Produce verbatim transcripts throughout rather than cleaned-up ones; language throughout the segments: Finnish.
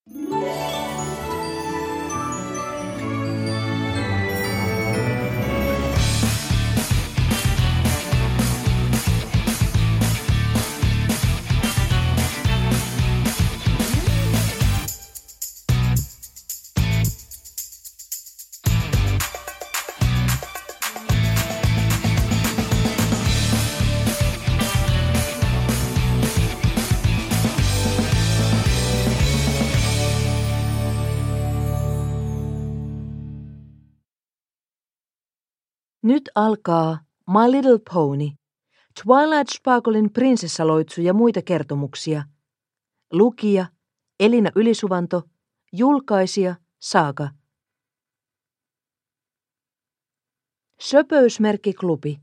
Nyt alkaa My Little Pony, Twilight Sparklein prinsessaloitsu ja muita kertomuksia. Lukija Elina Ylisuvanto, julkaisija Saga. Söpöysmerkkiklubi.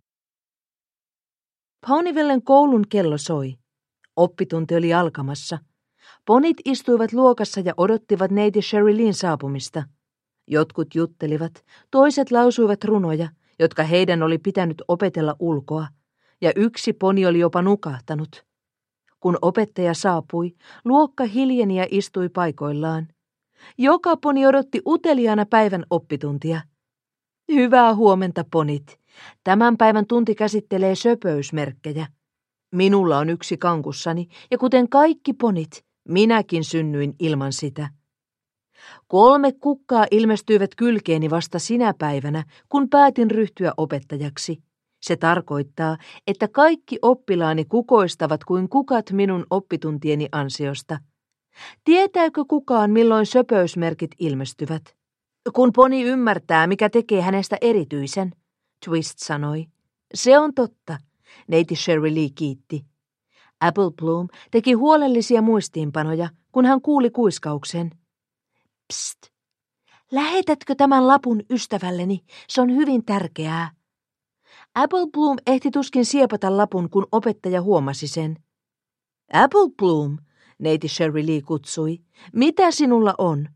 Ponyvillen koulun kello soi. Oppitunti oli alkamassa. Ponit istuivat luokassa ja odottivat neiti Sherilyn saapumista. Jotkut juttelivat, toiset lausuivat runoja, jotka heidän oli pitänyt opetella ulkoa, ja yksi poni oli jopa nukahtanut. Kun opettaja saapui, luokka hiljeni ja istui paikoillaan. Joka poni odotti uteliaana päivän oppituntia. Hyvää huomenta, ponit. Tämän päivän tunti käsittelee söpöysmerkkejä. Minulla on yksi kankussani, ja kuten kaikki ponit, minäkin synnyin ilman sitä. Kolme kukkaa ilmestyivät kylkeeni vasta sinä päivänä, kun päätin ryhtyä opettajaksi. Se tarkoittaa, että kaikki oppilaani kukoistavat kuin kukat minun oppituntieni ansiosta. Tietääkö kukaan, milloin söpöysmerkit ilmestyvät? Kun poni ymmärtää, mikä tekee hänestä erityisen, Twist sanoi. Se on totta, neiti Shirley kiitti. Apple Bloom teki huolellisia muistiinpanoja, kun hän kuuli kuiskauksen. Psst, lähetätkö tämän lapun ystävälleni? Se on hyvin tärkeää. Apple Bloom ehti tuskin siepata lapun, kun opettaja huomasi sen. Apple Bloom, neiti Shirley kutsui. Mitä sinulla on?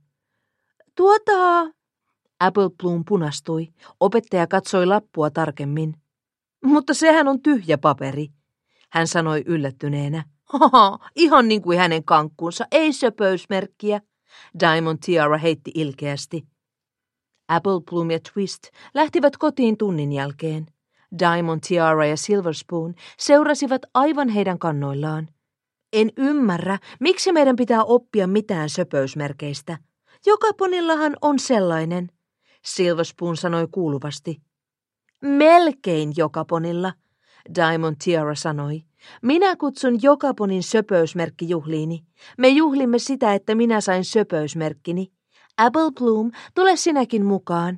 Tuota... Apple Bloom punastui. Opettaja katsoi lappua tarkemmin. Mutta sehän on tyhjä paperi, hän sanoi yllättyneenä. Haha, ihan niin kuin hänen kankkunsa, ei söpöysmerkkiä. Diamond Tiara heitti ilkeästi. Apple Bloom ja Twist lähtivät kotiin tunnin jälkeen. Diamond Tiara ja Silver Spoon seurasivat aivan heidän kannoillaan. En ymmärrä, miksi meidän pitää oppia mitään söpöysmerkeistä. Joka ponillahan on sellainen, Silver Spoon sanoi kuuluvasti. Melkein joka ponilla, Diamond Tiara sanoi. Minä kutsun joka ponin söpöysmerkkijuhliini. Me juhlimme sitä, että minä sain söpöysmerkkini. Apple Bloom, tule sinäkin mukaan.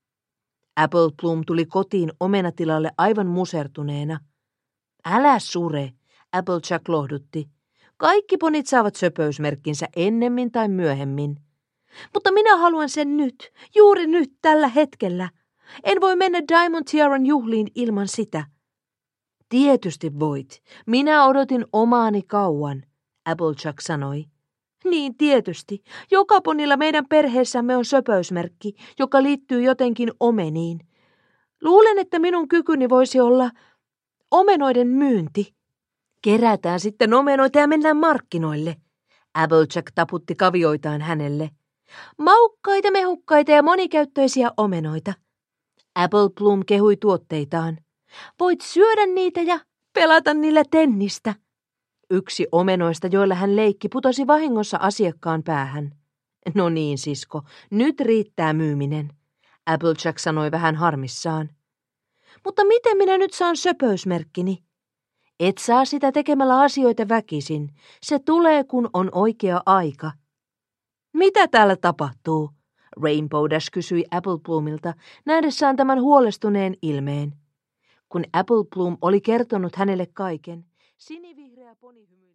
Apple Bloom tuli kotiin omenatilalle aivan musertuneena. Älä sure, Applejack lohdutti. Kaikki ponit saavat söpöysmerkkinsä ennemmin tai myöhemmin. Mutta minä haluan sen nyt, juuri nyt, tällä hetkellä. En voi mennä Diamond Tiaran juhliin ilman sitä. Tietysti voit. Minä odotin omaani kauan, Applejack sanoi. Niin tietysti. Joka ponilla meidän perheessämme on söpöysmerkki, joka liittyy jotenkin omeniin. Luulen, että minun kykyni voisi olla omenoiden myynti. Kerätään sitten omenoita ja mennään markkinoille. Applejack taputti kavioitaan hänelle. Maukkaita, mehukkaita ja monikäyttöisiä omenoita. Apple Bloom kehui tuotteitaan. Voit syödä niitä ja pelata niillä tennistä. Yksi omenoista, joilla hän leikki, putosi vahingossa asiakkaan päähän. No niin, sisko, nyt riittää myyminen, Applejack sanoi vähän harmissaan. Mutta miten minä nyt saan söpöysmerkkini? Et saa sitä tekemällä asioita väkisin. Se tulee, kun on oikea aika. Mitä täällä tapahtuu? Rainbow Dash kysyi Apple Bloomilta nähdessään tämän huolestuneen ilmeen. Kun Apple Bloom oli kertonut hänelle kaiken, sinivihreä poni hymyili.